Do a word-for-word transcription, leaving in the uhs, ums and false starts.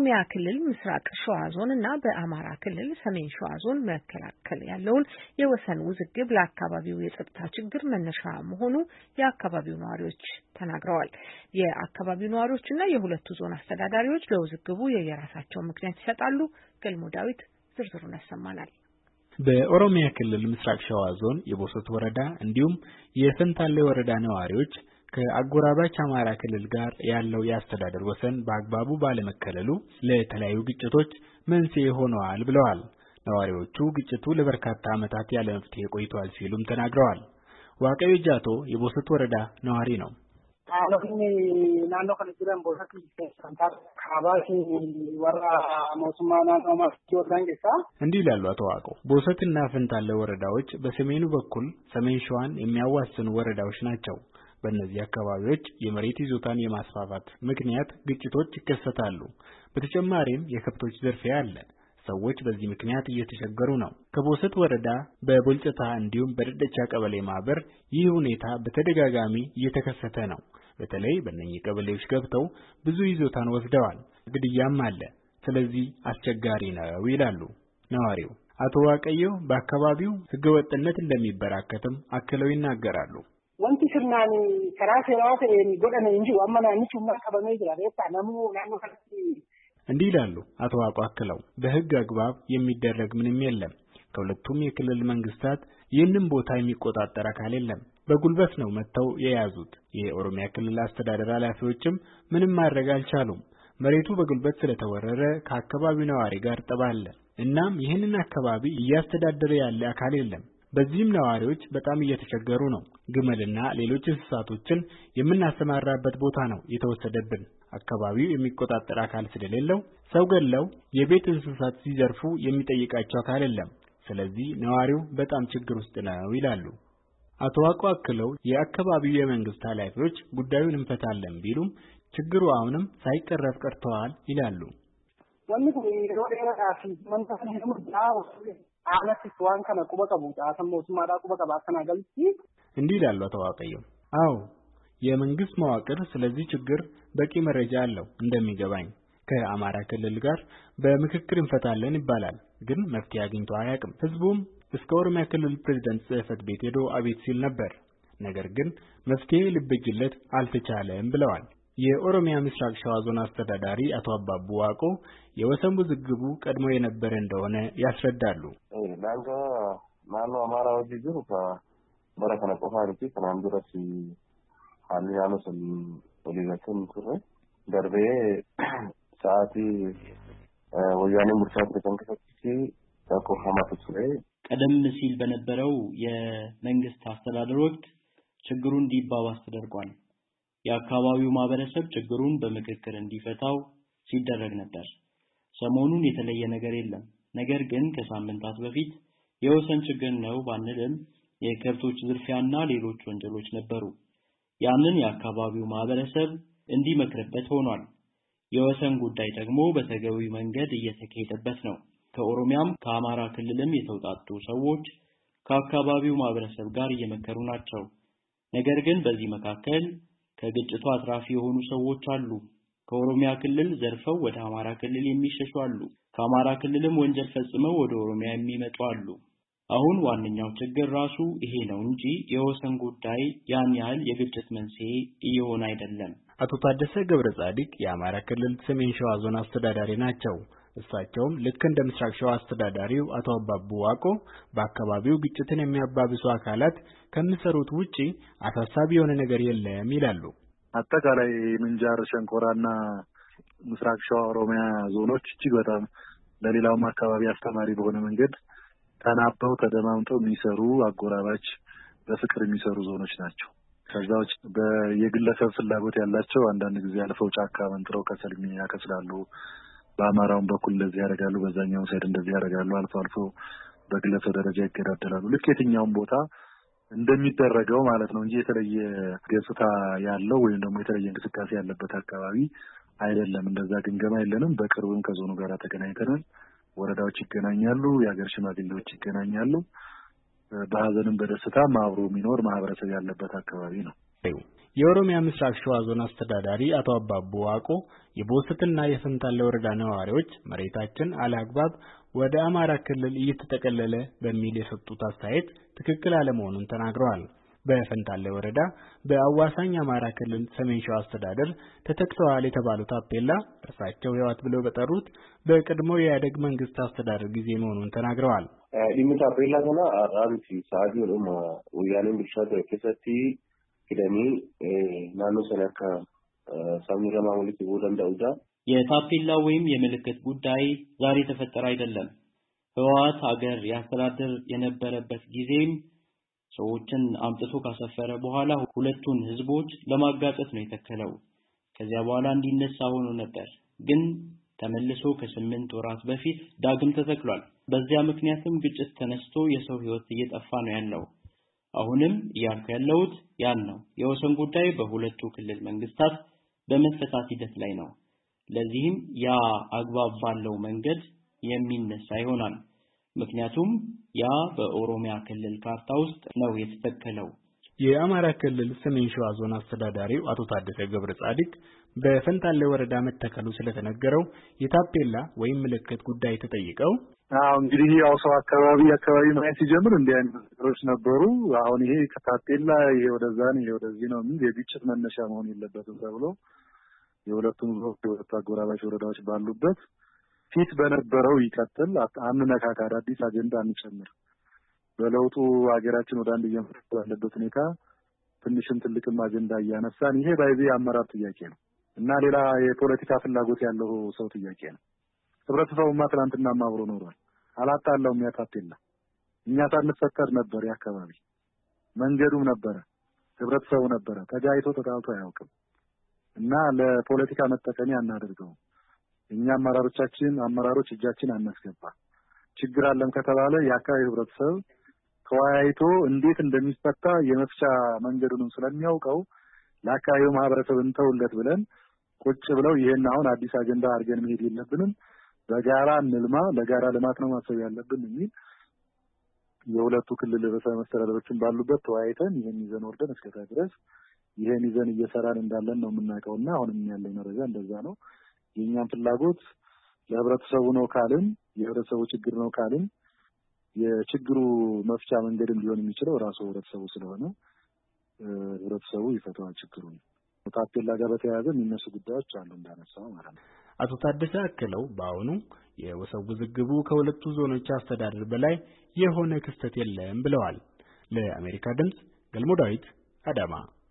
በኦሮሚያ ክልል ምስራቅ ሸዋ ዞን እና በአማራ ክልል ሰሜን ሸዋ ዞን መካከል ያለውን የወሰን ውዝግብ ለአካባቢው የጸጥታ ችግር መነሻ መሆኑ የአካባቢው ነዋሪዎች ተናግረዋል። የአካባቢው ነዋሪዎችና የሁለቱ ዞን አስተዳዳሪዎች ለውዝግቡ የየራሳቸው ምክንያት ይሰጣሉ። ገልሞ ዳዊት ዝርዝሩን ያሰማናል። በኦሮሚያ ክልል ምስራቅ ሸዋ ዞን የቦሰት ወረዳ እንዲሁም የፈንታሌ ወረዳ ነዋሪዎች ከአጎራባች አማራ ክልል ጋር ያለው የአስተዳደር ወሰን በአግባቡ ባለመከለሉ ለተለያዩ ግጭቶች መንስኤ ሆነዋል ብለዋል። ነዋሪዎቹ ግጭቱ ለበርካታ ዓመታት ያለ መፍትሄ ቆይቷል ሲሉም ተናግረዋል። ዋቀዮ ጃቶ የቦሰት ወረዳ ነዋሪ ነው። አለኝ ናኖ ከነጅራን ቦሰት ሰንታር ካባሲ ወራ ሞስማና ነው ማስጆዳንገሳ እንዲህ ይላሉ አቶ ዋቆ። ቦሰትና ፈንታሌ ወረዳዎች በሰሜኑ በኩል ሰሜን ሸዋን የሚያዋስኑ ወረዳዎች ናቸው። በእነዚህ አካባቢዎች የመሬት ይዞታን የማስፋፋት ምክንያት ግጭቶች ይከሰታሉ። በተጨማሪም የከብቶች ዝርፊያ አለ። ሰዎች በዚህ ምክንያት እየተቸገሩ ነው። ከቦሰት ወረዳ በቦልጨታ እንዲሁም በደደቻ ቀበሌ ማህበር ይህ ሁኔታ በተደጋጋሚ እየተከሰተ ነው። በተለይ በእነኚህ ቀበሌዎች ገብተው ብዙ ይዞታን ወስደዋል። ግድያም አለ። ስለዚህ አስቸጋሪ ነው ይላሉ ነዋሪው። አቶ ዋቀዮ በአካባቢው ህገወጥነት እንደሚበራከትም አክለው ይናገራሉ። ወንቲ ስናኒ ከራሴራው ጎደነ እንጂ ወማናኒ ቹማ ከበመ ይላል የታናሙ ናኑ ከልቲ እንዲህ ይላሉ አቶ ዋቆ አክለው። በህግ አግባብ የሚደረግ ምንም የለም። ከሁለቱም የክልል መንግስታት ይህንን ቦታ የሚቆጣጠር አካል የለም። በጉልበት ነው መተው የያዙት። የኦሮሚያ ክልል አስተዳደር ኃላፊዎችም ምንም ማድረግ አልቻሉም። መሬቱ በጉልበት ስለተወረረ ከአካባቢው ነዋሪ ጋር ጠባለ። እናም ይህንን አካባቢ እያስተዳደረ ያለ አካል የለም። በዚህም ነዋሪዎች በጣም እየተቸገሩ ነው። ግመልና ሌሎች እንስሳቶችን የምናሰማራበት ቦታ ነው የተወሰደብን። አካባቢው የሚቆጣጠር አካል ስለሌለው ሰው ገለው የቤት እንስሳት ሲዘርፉ የሚጠይቃቸው አካል የለም። ስለዚህ ነዋሪው በጣም ችግር ውስጥ ነው ይላሉ። አቶ ዋቆ አክለው የአካባቢው የመንግስት ኃላፊዎች ጉዳዩን እንፈታለን ቢሉም ችግሩ አሁንም ሳይቀረፍ ቀርተዋል ይላሉ። ወንዱ ይሮዴራ አሲ መንፈስ ነው ዳው አነስ ስዋን ከነ ቁበቀቡ አሰሞት ማዳ ቁበቀባ ከናገልቲ እንዲህ ይላሉ አቶ ዋቀዮ። አዎ የመንግስት መዋቅር ስለዚህ ችግር በቂ መረጃ አለው እንደሚገባኝ። ከአማራ ክልል ጋር በምክክር እንፈታለን ይባላል፣ ግን መፍትሄ አግኝቶ አያውቅም። ህዝቡም እስከ ኦሮሚያ ክልል ፕሬዝዳንት ጽህፈት ቤት ሄዶ አቤት ሲል ነበር፣ ነገር ግን መፍትሄ ሊበጅለት አልተቻለም ብለዋል። የኦሮሚያ ምስራቅ ሸዋ ዞን አስተዳዳሪ አቶ አባቡ ዋቆ የወሰን ውዝግቡ ቀድሞ የነበረ እንደሆነ ያስረዳሉ። ዳንጋ ማኑ አማራ ወዲጅሩ በረከነ ቆፋሪቲ ከናንዱራሲ አሊያኖስን ወዲዘከም ትረ ደርቤ ሰዓቲ ወያኔ ሙርሳት ተንከፈቲ ተቆሃማቱ ስለ ቀደም ሲል በነበረው የመንግስት አስተዳደር ወቅት ችግሩ እንዲባባስ ተደርጓል። የአካባቢው ማህበረሰብ ችግሩን በምክክር እንዲፈታው ሲደረግ ነበር። ሰሞኑን የተለየ ነገር የለም። ነገር ግን ከሳምንታት በፊት የወሰን ችግር ነው ባንልም የከብቶች ዝርፊያና ሌሎች ወንጀሎች ነበሩ። ያንን የአካባቢው ማህበረሰብ እንዲመክርበት ሆኗል። የወሰን ጉዳይ ደግሞ በተገቢው መንገድ እየተካሄደበት ነው። ከኦሮሚያም ከአማራ ክልልም የተውጣጡ ሰዎች ከአካባቢው ማህበረሰብ ጋር እየመከሩ ናቸው። ነገር ግን በዚህ መካከል ከግጭቱ አትራፊ የሆኑ ሰዎች አሉ። ከኦሮሚያ ክልል ዘርፈው ወደ አማራ ክልል የሚሸሹ አሉ። ከአማራ ክልልም ወንጀል ፈጽመው ወደ ኦሮሚያ የሚመጡ አሉ። አሁን ዋነኛው ችግር ራሱ ይሄ ነው እንጂ የወሰን ጉዳይ ያን ያህል የግጭት መንስኤ እየሆነ አይደለም። አቶ ታደሰ ገብረ ጻዲቅ የአማራ ክልል ሰሜን ሸዋ ዞን አስተዳዳሪ ናቸው። እሳቸውም ልክ እንደ ምስራቅ ሸዋ አስተዳዳሪው አቶ አባቡ ዋቆ በአካባቢው ግጭትን የሚያባብሱ አካላት ከሚሰሩት ውጪ አሳሳቢ የሆነ ነገር የለም ይላሉ። አጠቃላይ ምንጃር ሸንኮራና ምስራቅ ሸዋ ኦሮሚያ ዞኖች እጅግ በጣም ለሌላውም አካባቢ አስተማሪ በሆነ መንገድ ተናበው ተደማምጠው የሚሰሩ አጎራባች በፍቅር የሚሰሩ ዞኖች ናቸው። ከዛው በየግለሰብ ፍላጎት ያላቸው አንዳንድ ጊዜ አልፈው ጫካ መንጥረው ከሰልሚ ያከስላሉ። በአማራውም በኩል እንደዚህ ያደርጋሉ፣ በዛኛው ሳይድ እንደዚህ ያደርጋሉ። አልፎ አልፎ በግለሰብ ደረጃ ይገዳደላሉ። ልክ የትኛውም ቦታ እንደሚደረገው ማለት ነው እንጂ የተለየ ገጽታ ያለው ወይም ደግሞ የተለየ እንቅስቃሴ ያለበት አካባቢ አይደለም። እንደዛ ግንገማ የለንም። በቅርቡም ከዞኑ ጋር ተገናኝተናል። ወረዳዎች ይገናኛሉ፣ የሀገር ሽማግሌዎች ይገናኛሉ። በሀዘንም በደስታም አብሮ የሚኖር ማህበረሰብ ያለበት አካባቢ ነው። የኦሮሚያ ምስራቅ ሸዋ ዞን አስተዳዳሪ አቶ አባቡ ዋቆ የቦሰትና የፈንታሌ ወረዳ ነዋሪዎች መሬታችን አለአግባብ ወደ አማራ ክልል እየተጠቀለለ በሚል የሰጡት አስተያየት ትክክል አለመሆኑን ተናግረዋል። በፈንታሌ ወረዳ በአዋሳኝ አማራ ክልል ሰሜን ሸዋ አስተዳደር ተተክለዋል የተባሉት ታፔላ እርሳቸው ህወሓት ብለው በጠሩት በቀድሞ የኢህአዴግ መንግስት አስተዳደር ጊዜ መሆኑን ተናግረዋል። ዲሙ ታፔላ ከና አራንቲ ሳዲ ወደማ ወያኔን ብቻተ ከሰቲ ከደኒ ናኖ ሰነካ ሳሙራ ማሙሊት ወደንዳ ውዳ የታፔላ ወይም የምልክት ጉዳይ ዛሬ ተፈጠረ አይደለም። ህወሓት ሀገር ያስተዳድር የነበረበት ጊዜም ሰዎችን አምጥቶ ካሰፈረ በኋላ ሁለቱን ህዝቦች ለማጋጨት ነው የተከለው። ከዚያ በኋላ እንዲነሳ ሆኖ ነበር፣ ግን ተመልሶ ከስምንት ወራት በፊት ዳግም ተተክሏል። በዚያ ምክንያትም ግጭት ተነስቶ የሰው ህይወት እየጠፋ ነው ያለው። አሁንም ያልኩ ያለውት ያን ነው። የወሰን ጉዳይ በሁለቱ ክልል መንግስታት በመፈታት ሂደት ላይ ነው። ለዚህም ያ አግባብ ባለው መንገድ የሚነሳ ይሆናል። ምክንያቱም ያ በኦሮሚያ ክልል ካርታ ውስጥ ነው የተተከለው። የአማራ ክልል ሰሜን ሸዋ ዞን አስተዳዳሪው አቶ ታደሰ ገብረ ጻዲቅ በፈንታሌ ወረዳ መተከሉ ስለተነገረው የታፔላ ወይም ምልክት ጉዳይ ተጠይቀው አው እንግዲህ ያው ሰው አካባቢ አካባቢ ማየት ሲጀምር እንዲህ አይነት ነገሮች ነበሩ። አሁን ይሄ ከታፔላ ይሄ ወደዛ ነው ይሄ ወደዚህ ነው የሚል የግጭት መነሻ መሆን የለበትም ተብሎ የሁለቱም የሁለቱ አጎራባች ወረዳዎች ባሉበት ፊት በነበረው ይቀጥል፣ አንነካካ፣ አዲስ አጀንዳ አንጨምር። በለውጡ ሀገራችን ወደ አንድ እየመጣች ያለበት ሁኔታ ትንሽም ትልቅም አጀንዳ እያነሳን ይሄ ባይዚ አመራር ጥያቄ ነው እና ሌላ የፖለቲካ ፍላጎት ያለው ሰው ጥያቄ ነው። ህብረተሰቡማ ትናንትና አብሮ ኖሯል። አላጣላውም ያታፔላ እኛ ሳንፈጠር ነበር ያከባቢ መንገዱም ነበረ ህብረተሰቡ ነበረ ተጋይቶ ተጣልቶ አያውቅም እና ለፖለቲካ መጠቀሚያ እናደርገው። እኛ አመራሮቻችን አመራሮች እጃችን አናስገባ። ችግር አለም ከተባለ ያካባቢ ህብረተሰብ ተወያይቶ እንዴት እንደሚፈታ የመፍቻ መንገዱንም ስለሚያውቀው ለአካባቢው ማህበረሰብ እንተውለት ብለን ቁጭ ብለው ይሄን አሁን አዲስ አጀንዳ አድርገን መሄድ የለብንም፣ በጋራ እንልማ፣ ለጋራ ልማት ነው ማሰብ ያለብን የሚል የሁለቱ ክልል ርዕሰ መስተዳድሮችን ባሉበት ተወያይተን ይሄን ይዘን ወርደን እስከታ ድረስ ይሄን ይዘን እየሰራን እንዳለን ነው የምናውቀውና አሁንም ያለው መረጃ እንደዛ ነው። የኛም ፍላጎት ለህብረተሰቡ ነው ካልን የህብረተሰቡ ችግር ነው ካልን የችግሩ መፍቻ መንገድም ሊሆን የሚችለው ራሱ ህብረተሰቡ ስለሆነ ህብረተሰቡ ይፈታዋል ችግሩን። ታፔላ ጋር በተያያዘ የሚነሱ ጉዳዮች አሉ እንዳነሳው ማለት ነው። አቶ ታደሰ አክለው በአሁኑ የወሰን ውዝግቡ ከሁለቱ ዞኖች አስተዳደር በላይ የሆነ ክስተት የለም ብለዋል። ለአሜሪካ ድምጽ ገልሞ ዳዊት አዳማ